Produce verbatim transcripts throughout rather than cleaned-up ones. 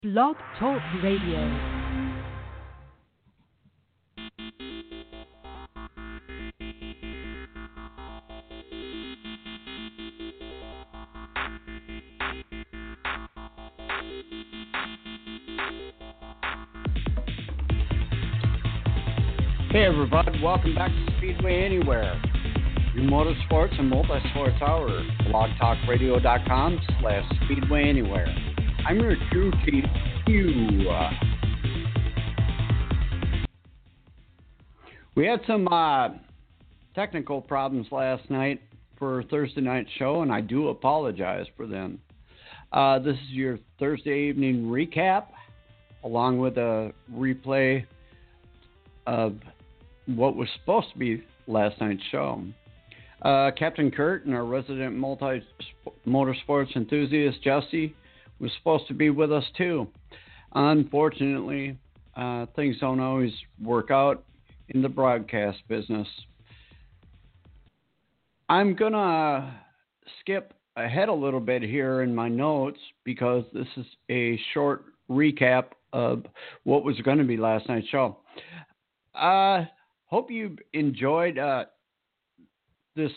Blog Talk Radio. Hey everybody, welcome back to Speedway Anywhere, your motorsports and multi-sports hour, blogtalkradio.com slash Speedway Anywhere. I'm your crew chief, Hugh. Uh, we had some uh, technical problems last night for Thursday night's show, and I do apologize for them. Uh, this is your Thursday evening recap, along with a replay of what was supposed to be last night's show. Uh, Captain Kurt and our resident multi motorsports enthusiast Jesse was supposed to be with us too. Unfortunately, uh, things don't always work out in the broadcast business. I'm gonna skip ahead a little bit here in my notes because this is a short recap of what was going to be last night's show. Uh, hope you enjoyed uh, this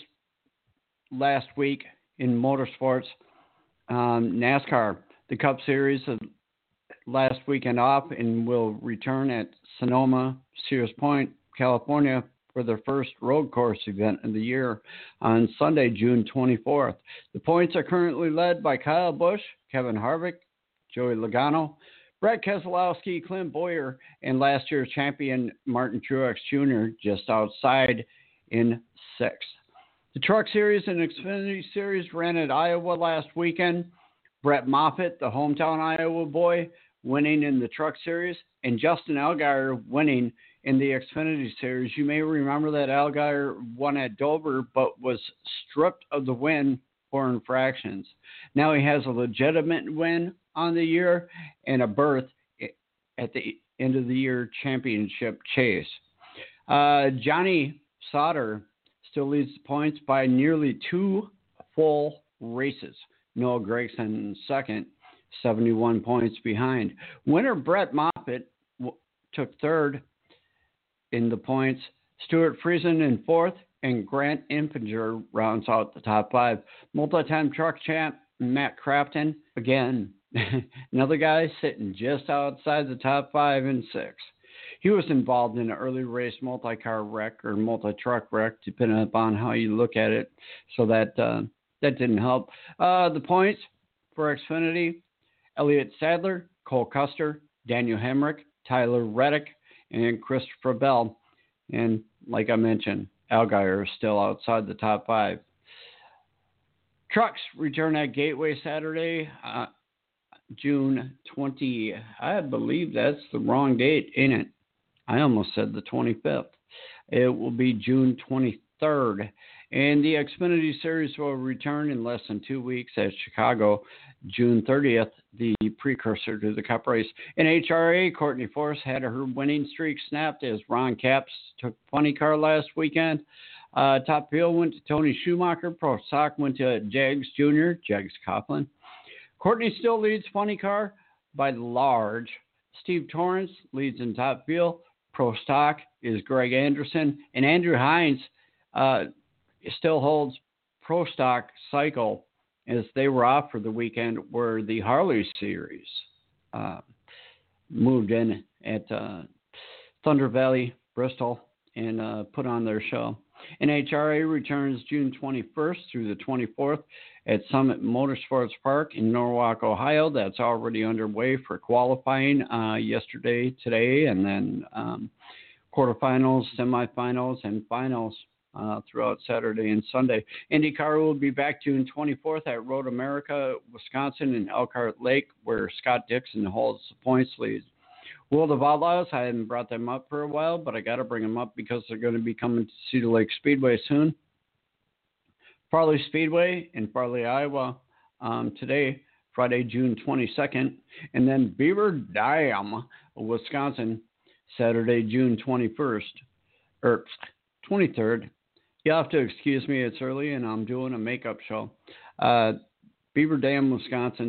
last week in motorsports. Um, NASCAR, the Cup Series of last weekend off and will return at Sonoma, Sears Point, California for their first road course event of the year on Sunday, June twenty-fourth. The points are currently led by Kyle Busch, Kevin Harvick, Joey Logano, Brett Keselowski, Clint Bowyer, and last year's champion Martin Truex Junior just outside in sixth. The Truck Series and Xfinity Series ran at Iowa last weekend. Brett Moffitt, the hometown Iowa boy, winning in the Truck Series, and Justin Allgaier winning in the Xfinity Series. You may remember that Allgaier won at Dover, but was stripped of the win for infractions. Now he has a legitimate win on the year and a berth at the end of the year championship chase. Uh, Johnny Sauter still leads the points by nearly two full races. Noah Gragson second, seventy-one points behind. Winner Brett Moffitt w- took third in the points. Stuart Friesen in fourth, and Grant Impinger rounds out the top five. Multi-time truck champ Matt Crafton, again, another guy sitting just outside the top five and six. He was involved in an early race multi-car wreck or multi-truck wreck, depending upon how you look at it. So that uh, that didn't help. Uh, the points for Xfinity: Elliott Sadler, Cole Custer, Daniel Hemrick, Tyler Reddick, and Christopher Bell. And like I mentioned, Allgaier is still outside the top five. Trucks return at Gateway Saturday, uh, June twentieth. I believe that's the wrong date, ain't it? I almost said the twenty-fifth. It will be June twenty-third. And the Xfinity Series will return in less than two weeks at Chicago, June thirtieth, the precursor to the Cup race. In H R A, Courtney Force had her winning streak snapped as Ron Capps took funny car last weekend. Uh, top field went to Tony Schumacher. Pro Stock went to Jags Junior, Jags Coughlin. Courtney still leads funny car by large. Steve Torrance leads in top field. Pro Stock is Greg Anderson. And Andrew Hines uh, still holds Pro Stock cycle as they were off for the weekend, where the Harley Series uh, moved in at uh, Thunder Valley, Bristol, and uh, put on their show. N H R A returns June twenty-first through the twenty-fourth at Summit Motorsports Park in Norwalk, Ohio. That's already underway for qualifying uh, yesterday, today, and then um, quarterfinals, semifinals, and finals uh, throughout Saturday and Sunday. IndyCar will be back June twenty-fourth at Road America, Wisconsin, in Elkhart Lake, where Scott Dixon holds the points lead. World of Outlaws, I hadn't brought them up for a while, but I got to bring them up because they're going to be coming to Cedar Lake Speedway soon. Farley Speedway in Farley, Iowa, um, today, Friday, June twenty-second. And then Beaver Dam, Wisconsin, Saturday, June twenty-first, or twenty-third. You'll have to excuse me, it's early and I'm doing a makeup show. Uh, Beaver Dam, Wisconsin,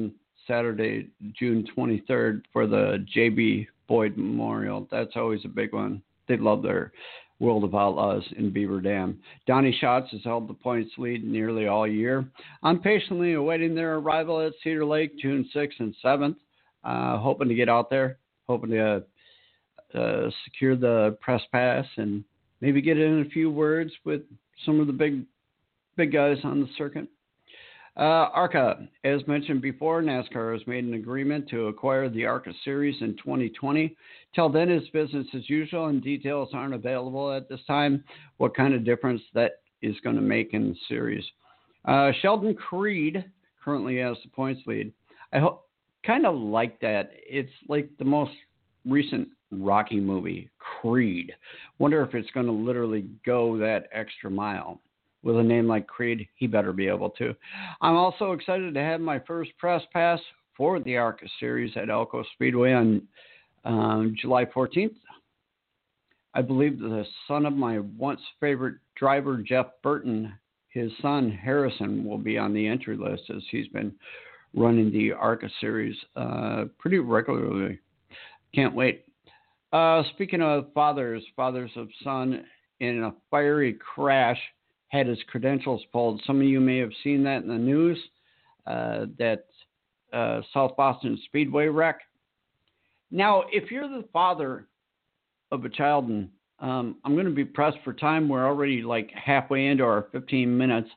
Saturday, June twenty-third, for the J B. Boyd Memorial. That's always a big one. They love their World of Outlaws in Beaver Dam. Donnie Schatz has held the points lead nearly all year. I'm patiently awaiting their arrival at Cedar Lake, June sixth and seventh. Uh, hoping to get out there, hoping to uh, secure the press pass and maybe get in a few words with some of the big big guys on the circuit. Uh, ARCA, as mentioned before, NASCAR has made an agreement to acquire the ARCA Series in twenty twenty. Till then, it's business as usual, and details aren't available at this time. What kind of difference that is going to make in the series? Uh, Sheldon Creed currently has the points lead. I ho- kind of like that. It's like the most recent Rocky movie, Creed. Wonder if it's going to literally go that extra mile. With a name like Creed, he better be able to. I'm also excited to have my first press pass for the ARCA Series at Elko Speedway on um, July fourteenth. I believe the son of my once favorite driver, Jeff Burton, his son, Harrison, will be on the entry list, as he's been running the ARCA Series uh, pretty regularly. Can't wait. Uh, speaking of fathers, fathers of son in a fiery crash had his credentials pulled. Some of you may have seen that in the news, uh, that uh, South Boston Speedway wreck. Now, if you're the father of a child, and um, I'm going to be pressed for time. We're already like halfway into our fifteen minutes.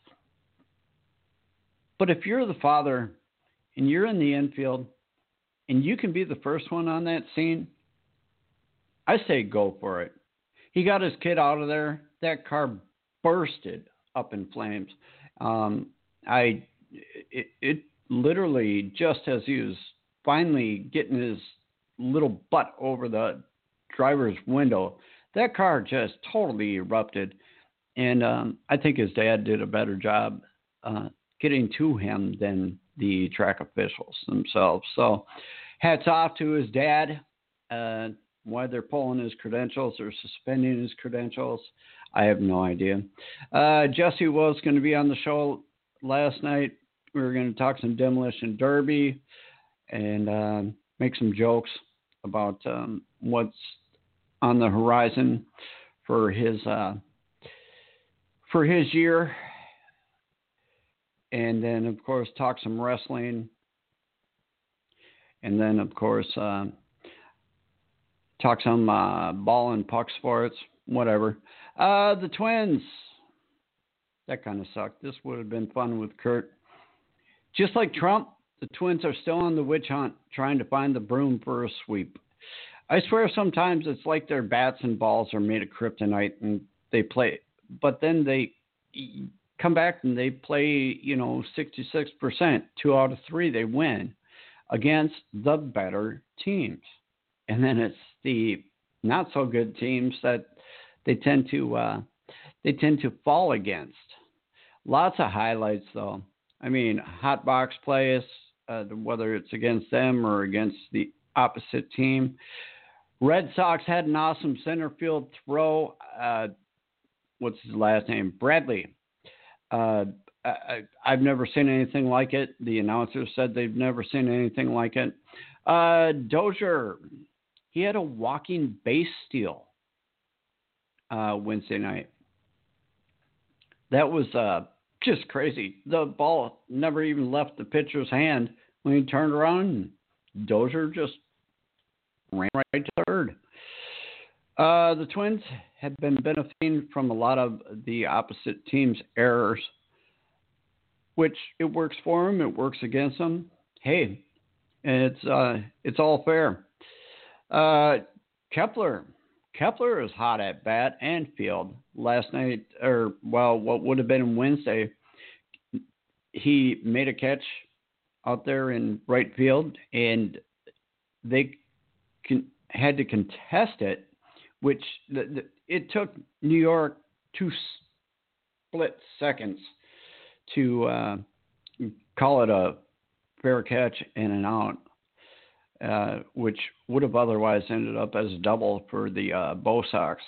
But if you're the father and you're in the infield and you can be the first one on that scene, I say go for it. He got his kid out of there. That car bursted up in flames. Um, I, it, it literally, just as he was finally getting his little butt over the driver's window, that car just totally erupted. And um, I think his dad did a better job uh, getting to him than the track officials themselves. So hats off to his dad. Uh, why they're pulling his credentials or suspending his credentials, I have no idea. Uh, Jesse was going to be on the show last night. We were going to talk some Demolition Derby and uh, make some jokes about um, what's on the horizon for his uh, for his year. And then, of course, talk some wrestling. And then, of course, uh, talk some uh, ball and puck sports, whatever. Uh, the Twins. That kind of sucked. This would have been fun with Kurt. Just like Trump, the Twins are still on the witch hunt, trying to find the broom for a sweep. I swear sometimes it's like their bats and balls are made of kryptonite and they play, but then they come back and they play, you know, sixty-six percent, two out of three, they win against the better teams. And then it's the not so good teams that they tend to, uh, they tend to fall against. Lots of highlights though. I mean, hot box plays, uh, whether it's against them or against the opposite team. Red Sox had an awesome center field throw. Uh, what's his last name? Bradley. Uh, I, I've never seen anything like it. The announcer said they've never seen anything like it. Uh, Dozier, he had a walking base steal uh, Wednesday night. That was uh, just crazy. The ball never even left the pitcher's hand when he turned around. And Dozier just ran right to third. Uh, the Twins have been benefiting from a lot of the opposite team's errors, which it works for them, it works against them. Hey, it's uh, it's all fair. Uh, Kepler, Kepler is hot at bat and field. Last night, or well, what would have been Wednesday, he made a catch out there in right field, and they Con- had to contest it, which the, the, it took New York two split seconds to uh, call it a fair catch and an out, uh, which would have otherwise ended up as a double for the uh, Bo Sox.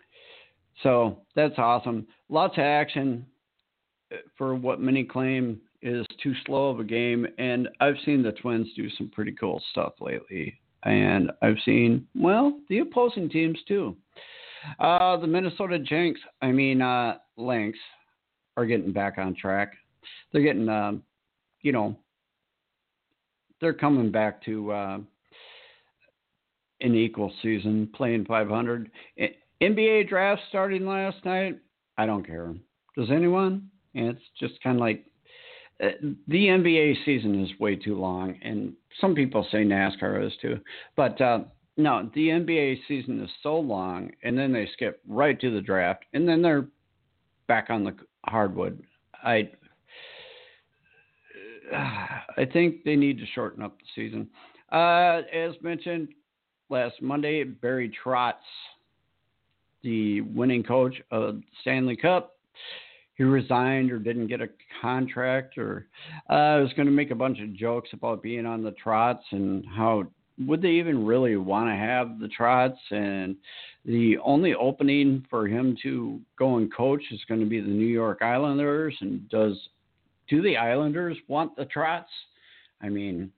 So that's awesome. Lots of action for what many claim is too slow of a game, and I've seen the Twins do some pretty cool stuff lately. And I've seen, well, the opposing teams too. Uh, the Minnesota Jinx, I mean, uh, Lynx are getting back on track. They're getting, uh, you know, they're coming back to uh, an equal season, playing five hundred. N B A draft starting last night. I don't care. Does anyone? And it's just kind of like uh, the N B A season is way too long, and some people say NASCAR is too. But uh, no, the N B A season is so long, and then they skip right to the draft, and then they're back on the hardwood. I I think they need to shorten up the season. Uh, as mentioned last Monday, Barry Trotz, the winning coach of the Stanley Cup, he resigned or didn't get a contract, or uh, I was going to make a bunch of jokes about being on the Trotz and how would they even really want to have the Trotz, and the only opening for him to go and coach is going to be the New York Islanders. And does do the Islanders want the Trotz? I mean,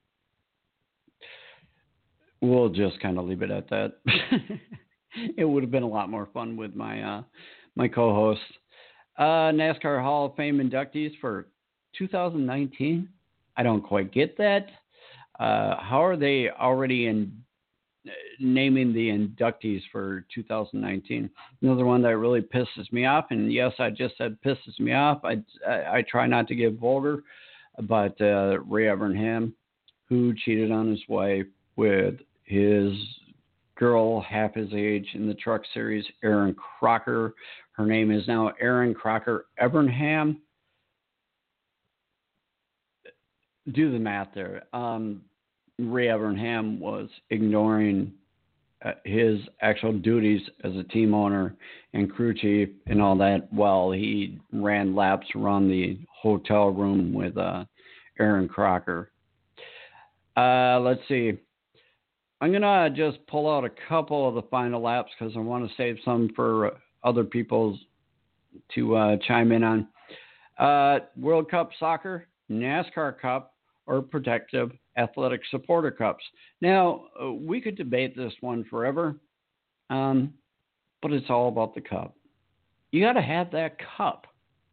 we'll just kind of leave it at that. It would have been a lot more fun with my uh, my co-host. Uh, NASCAR Hall of Fame inductees for two thousand nineteen. I don't quite get that. Uh, how are they already in uh, naming the inductees for two thousand nineteen? Another one that really pisses me off, and yes, I just said pisses me off. I, I, I try not to get vulgar, but uh, Ray Evernham, who cheated on his wife with his girl half his age in the Truck Series, Aaron Crocker. Her name is now Aaron Crocker Evernham. Do the math there. Um, Ray Evernham was ignoring uh, his actual duties as a team owner and crew chief and all that while he ran laps around the hotel room with uh, Aaron Crocker. Uh, let's see. I'm going to just pull out a couple of the final laps because I want to save some for other people to uh, chime in on. Uh, World Cup Soccer, NASCAR Cup, or Protective Athletic Supporter Cups. Now, uh, we could debate this one forever, um, but it's all about the cup. You got to have that cup.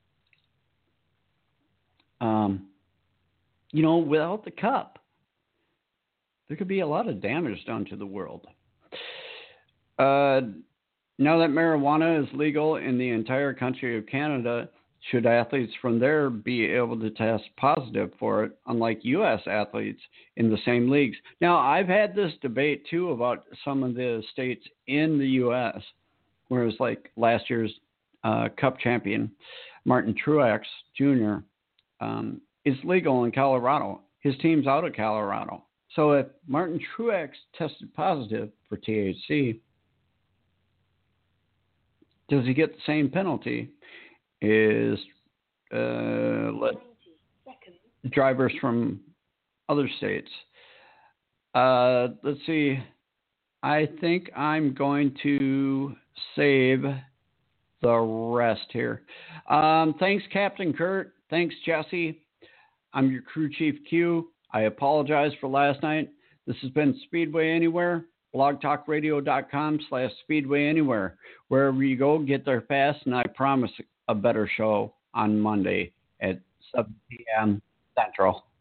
Um, you know, without the cup, there could be a lot of damage done to the world. Uh, now that marijuana is legal in the entire country of Canada, should athletes from there be able to test positive for it, unlike U S athletes in the same leagues? Now, I've had this debate, too, about some of the states in the U S, whereas like last year's uh, Cup champion, Martin Truex Junior, um, is legal in Colorado. His team's out of Colorado. So if Martin Truex tested positive for T H C, does he get the same penalty as uh, let drivers from other states? Uh, let's see. I think I'm going to save the rest here. Um, thanks, Captain Kurt. Thanks, Jesse. I'm your crew chief Q. I apologize for last night. This has been Speedway Anywhere, blogtalkradio.com slash Speedway Anywhere. Wherever you go, get there fast, and I promise a better show on Monday at seven p.m. Central.